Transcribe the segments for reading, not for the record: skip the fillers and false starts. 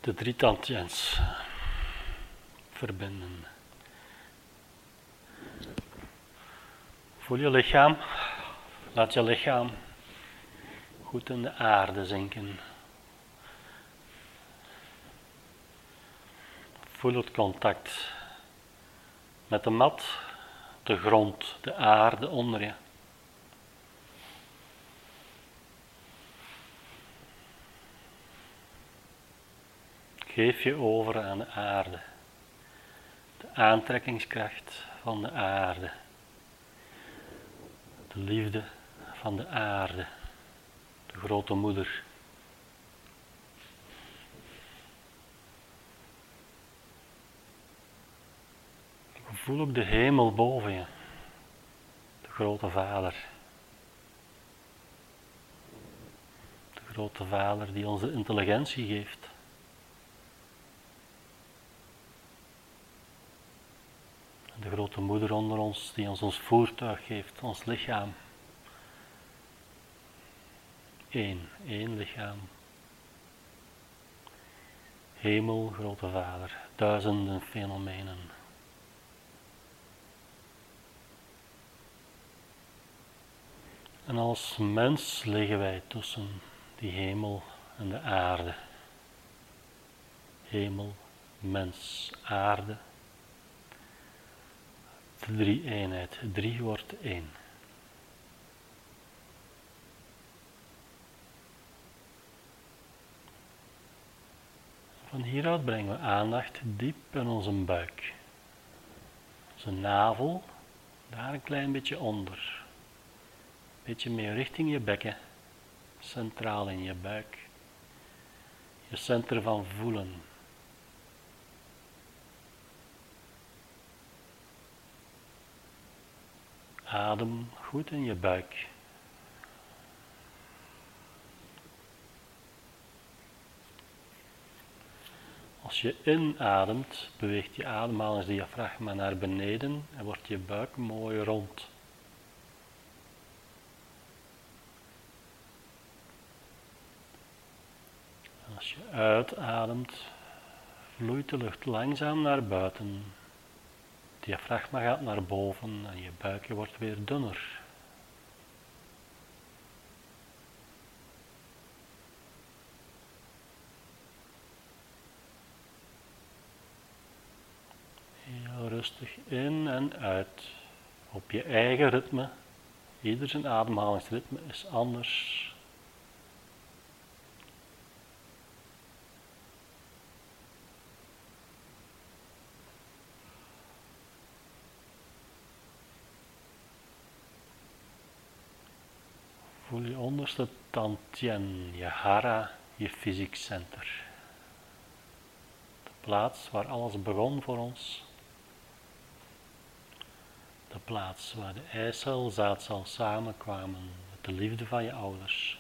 De drie tantiens verbinden. Voel je lichaam. Laat je lichaam goed in de aarde zinken. Voel het contact met de mat, de grond, de aarde onder je. Geef je over aan de aarde. De aantrekkingskracht van de aarde. De liefde van de aarde. De grote moeder. Voel ook de hemel boven je. De grote Vader. De grote Vader die ons de intelligentie geeft. De grote moeder onder ons die ons voertuig geeft, ons lichaam. Één lichaam. Hemel, grote Vader, duizenden fenomenen. En als mens liggen wij tussen die hemel en de aarde. Hemel, mens, aarde. De drie-eenheid. 3 wordt 1. Van hieruit brengen we aandacht diep in onze buik. Onze navel, daar een klein beetje onder. Een beetje meer richting je bekken. Centraal in je buik. Je centrum van voelen. Adem goed in je buik. Als je inademt, beweegt je ademhalingsdiafragma naar beneden en wordt je buik mooi rond. En als je uitademt, vloeit de lucht langzaam naar buiten. Het diafragma gaat naar boven en je buikje wordt weer dunner. Heel rustig in en uit, op je eigen ritme. Ieder zijn ademhalingsritme is anders. Voel je onderste tantien, je hara, je fysiek center. De plaats waar alles begon voor ons. De plaats waar de eicel, zaadcel samenkwamen met de liefde van je ouders.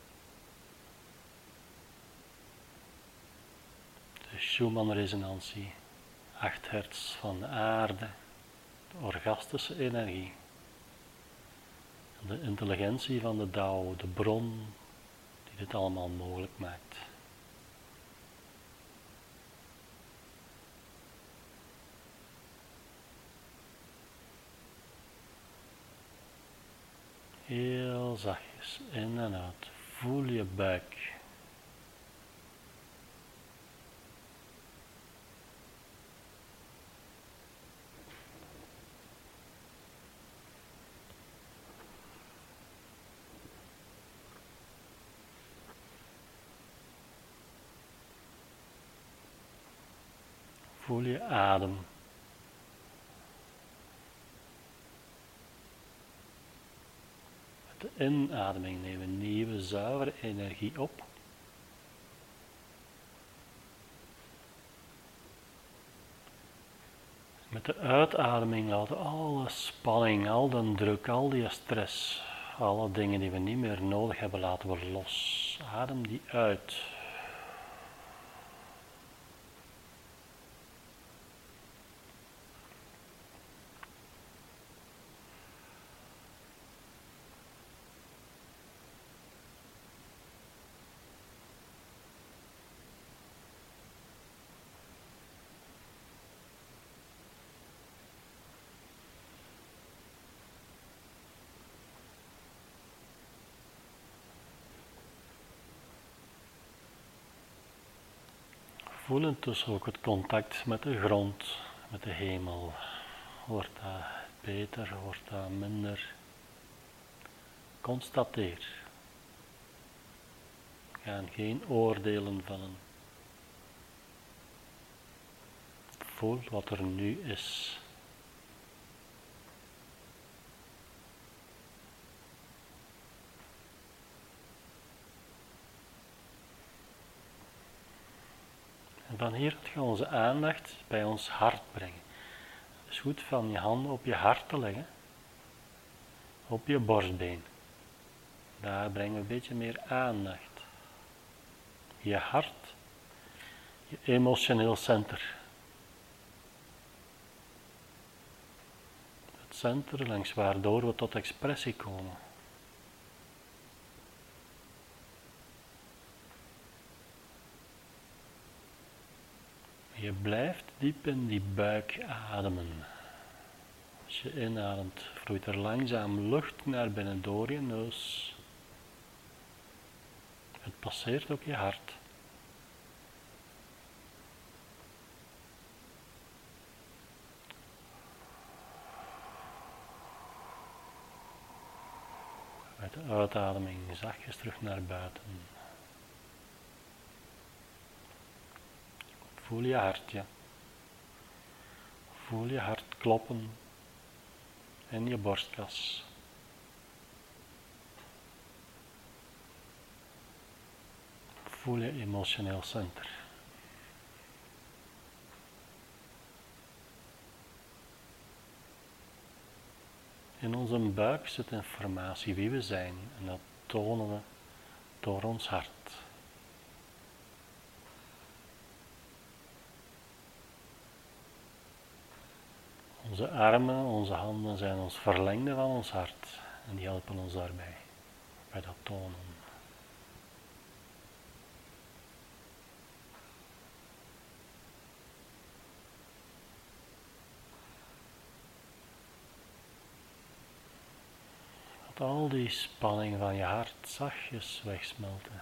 De Schumann-resonantie, 8 hertz van de aarde, de orgastische energie. De intelligentie van de Tao, de bron die dit allemaal mogelijk maakt. Heel zachtjes, in en uit. Voel je buik. Voel je adem. Met de inademing nemen we nieuwe, zuivere energie op. Met de uitademing laten we alle spanning, al de druk, al die stress, alle dingen die we niet meer nodig hebben, laten we los. Adem die uit. voelen dus ook het contact met de grond, met de hemel. Wordt dat beter, wordt dat minder? Constateer. We gaan geen oordelen vellen. Voel wat er nu is. En van hieruit gaan we onze aandacht bij ons hart brengen. Het is goed van je handen op je hart te leggen. Op je borstbeen. Daar brengen we een beetje meer aandacht. Je hart, je emotioneel center. Het center langs waardoor we tot expressie komen. Je blijft diep in die buik ademen. Als je inademt, vloeit er langzaam lucht naar binnen door je neus. Het passeert ook je hart. Met de uitademing zachtjes terug naar buiten. Voel je hartje. Voel je hart kloppen in je borstkas. Voel je emotioneel center. In onze buik zit informatie wie we zijn en dat tonen we door ons hart. Onze armen, onze handen zijn ons verlengde van ons hart en die helpen ons daarbij, bij dat tonen. Laat al die spanning van je hart zachtjes wegsmelten.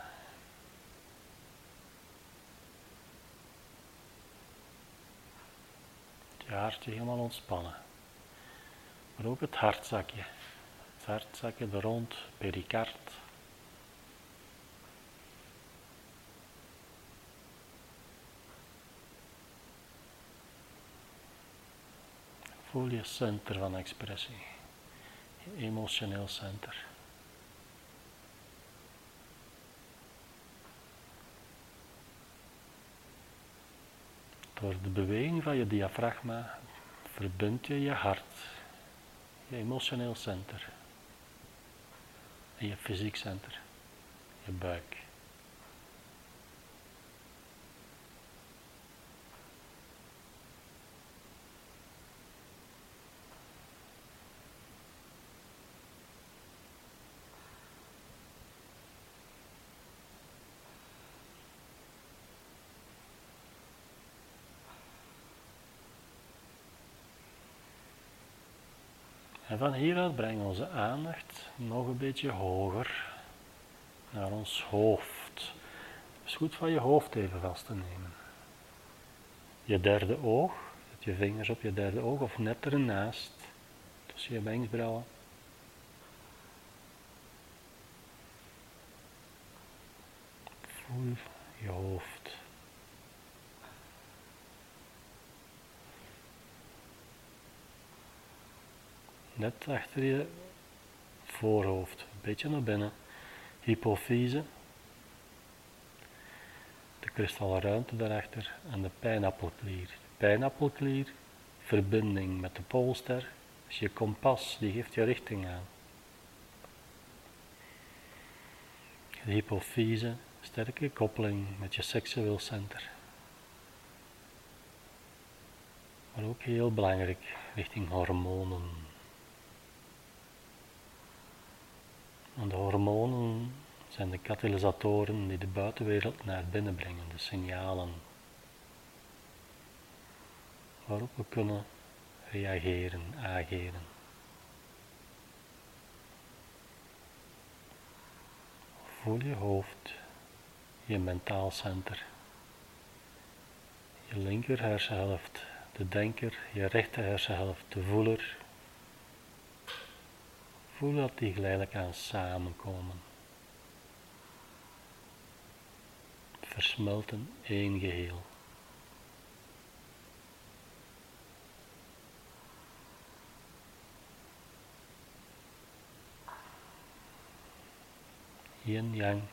Je hartje helemaal ontspannen. Maar ook het hartzakje. Het hartzakje er rond, pericard. Voel je center van expressie. Je emotioneel center. Door de beweging van je diafragma verbind je je hart, je emotioneel center en je fysiek center, je buik. En van hieruit brengen we onze aandacht nog een beetje hoger naar ons hoofd. Het is goed van je hoofd even vast te nemen. Je derde oog, zet je vingers op je derde oog of net ernaast, tussen je wenkbrauwen. Voel je hoofd. Net achter je voorhoofd, een beetje naar binnen. Hypofyse, de kristallen ruimte daarachter en de pijnappelklier. De pijnappelklier, verbinding met de poolster, is je kompas, die geeft je richting aan. De hypofyse, sterke koppeling met je seksueel center. Maar ook heel belangrijk, richting hormonen. En de hormonen zijn de katalysatoren die de buitenwereld naar binnen brengen, de signalen waarop we kunnen reageren, ageren. Voel je hoofd, je mentaal center. Je linker hersenhelft, de denker, je rechter hersenhelft, de voeler. Voel dat die geleidelijk aan samenkomen. Versmelten één geheel. Yin-yang.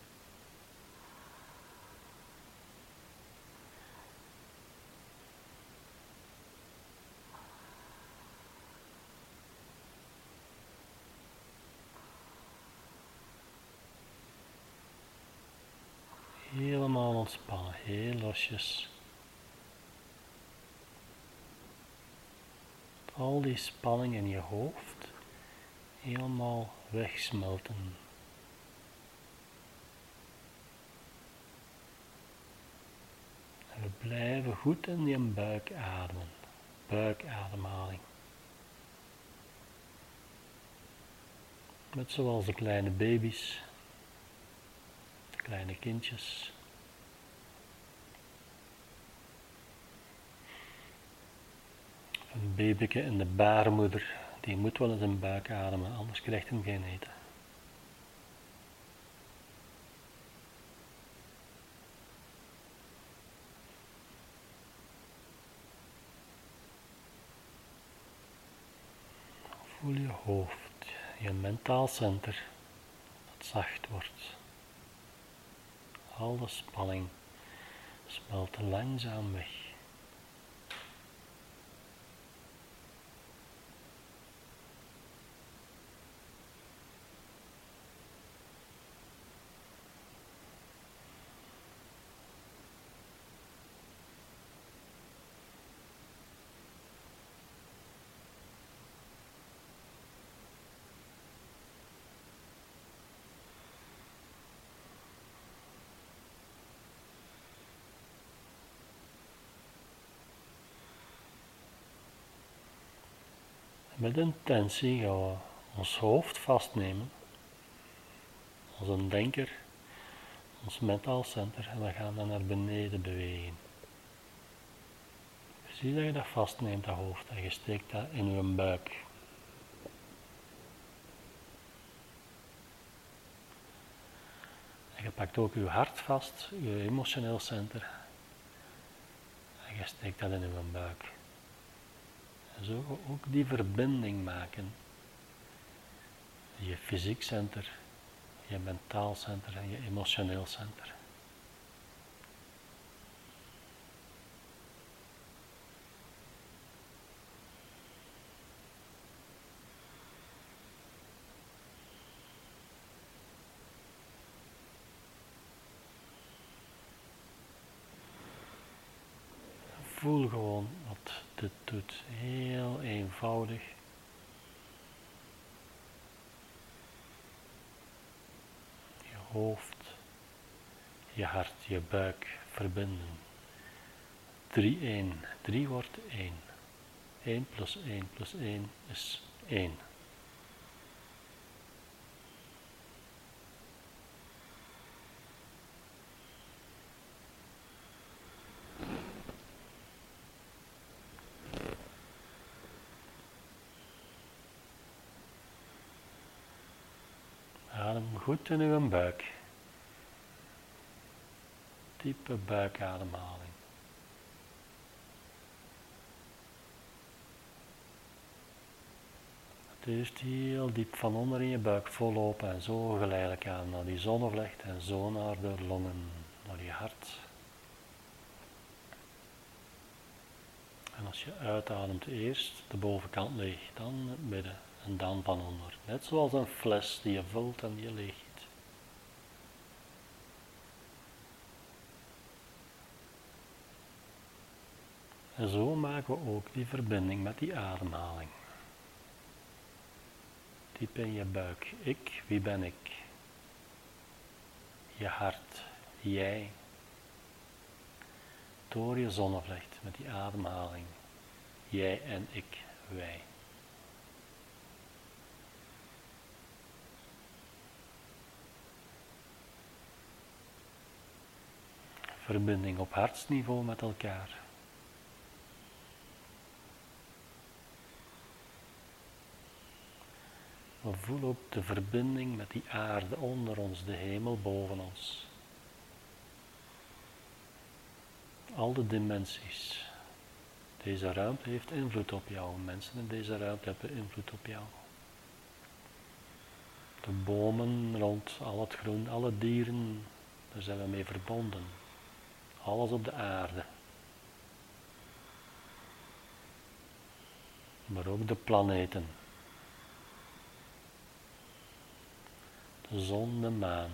Helemaal ontspannen, heel losjes. Al die spanning in je hoofd helemaal wegsmelten. En we blijven goed in die buik ademen, buikademhaling. Net zoals de kleine baby's, de kleine kindjes. Een babyke in de baarmoeder, die moet wel in zijn buik ademen, anders krijgt hij geen eten. Voel je hoofd, je mentaal center, dat zacht wordt. Alle spanning smelt langzaam weg. Met intentie gaan we ons hoofd vastnemen, onze denker, ons mentaal center, en we gaan dan naar beneden bewegen. Precies dat je dat vastneemt, dat hoofd, en je steekt dat in je buik. En je pakt ook je hart vast, je emotioneel center, en je steekt dat in je buik. En zo ook die verbinding maken. Je fysiek center, je mentaal center en je emotioneel center. Voel gewoon wat dit doet. Heel eenvoudig. Je hoofd, je hart, je buik verbinden. 3-1. 3 wordt 1. 1 plus 1 plus 1 is 1. Adem goed in uw buik. Diepe buikademhaling. Het eerst heel diep van onder in je buik vol open en zo geleidelijk aan naar die zonnevlecht en zo naar de longen, naar je hart. En als je uitademt eerst de bovenkant leeg, dan het midden en dan van onder. Net zoals een fles die je vult en die je leegt. En zo maken we ook die verbinding met die ademhaling. Diep in je buik. Ik, wie ben ik? Je hart, jij. Door je zonnevlecht met die ademhaling. Jij en ik, wij. verbinding op hartsniveau met elkaar. We voelen ook de verbinding met die aarde onder ons, de hemel boven ons. Al de dimensies. Deze ruimte heeft invloed op jou. Mensen in deze ruimte hebben invloed op jou. De bomen rond, al het groen, alle dieren, daar zijn we mee verbonden. Alles op de aarde. Maar ook de planeten. De zon, de maan.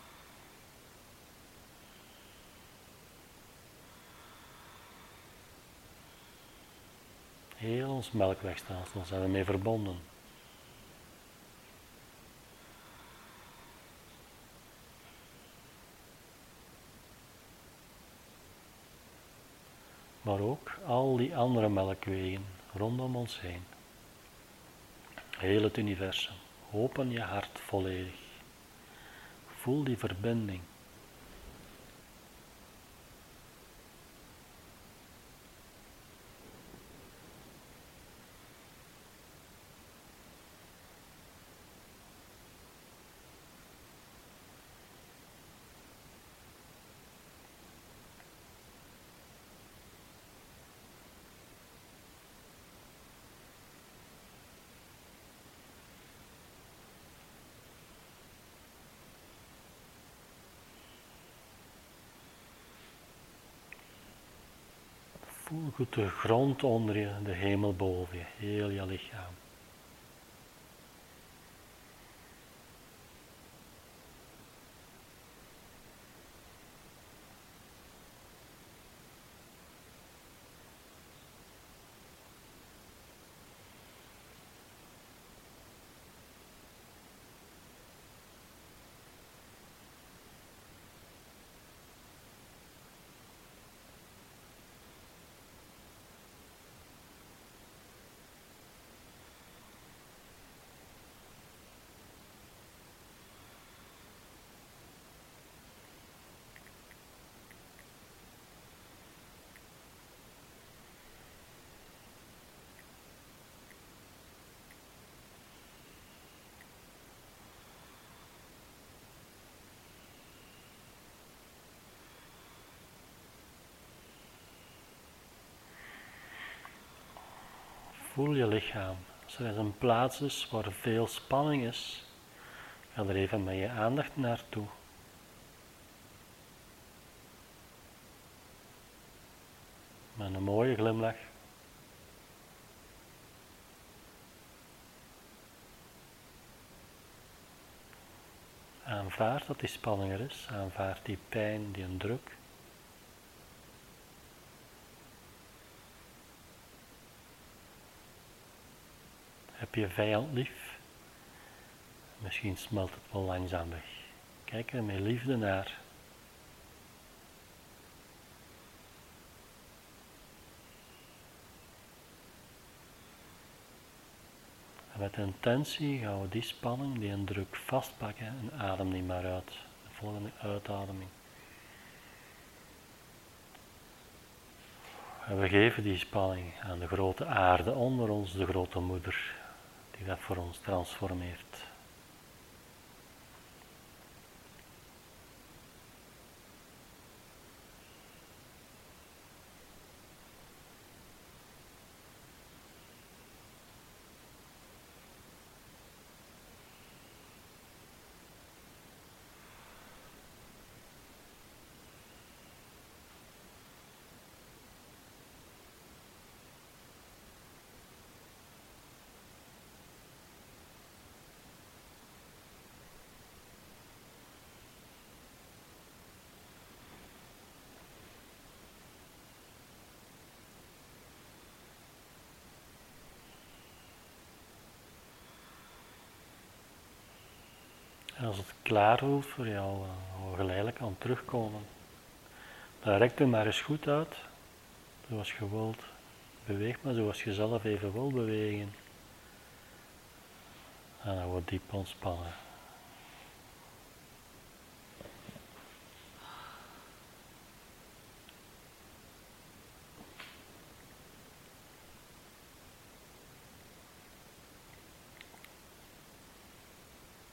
Heel ons melkwegstelsel zijn we mee verbonden. Maar ook al die andere melkwegen rondom ons heen. Heel het universum. Open je hart volledig. Voel die verbinding. Voel goed de grond onder je, de hemel boven je, heel je lichaam. Voel je lichaam. Als er een plaats is waar veel spanning is, ga er even met je aandacht naartoe. Met een mooie glimlach. Aanvaard dat die spanning er is, aanvaard die pijn, die druk. Heb je vijand lief? Misschien smelt het wel langzaam weg. Kijk er met liefde naar. En met intentie gaan we die spanning, die druk vastpakken en adem die maar uit. De volgende uitademing. En we geven die spanning aan de grote aarde onder ons, de grote moeder, die dat voor ons transformeert. En als het klaar voelt voor jou, dan geleidelijk aan terugkomen. Dan rek er maar eens goed uit, zoals je wilt. Beweeg maar zoals je zelf even wil bewegen. En dan wordt diep ontspannen.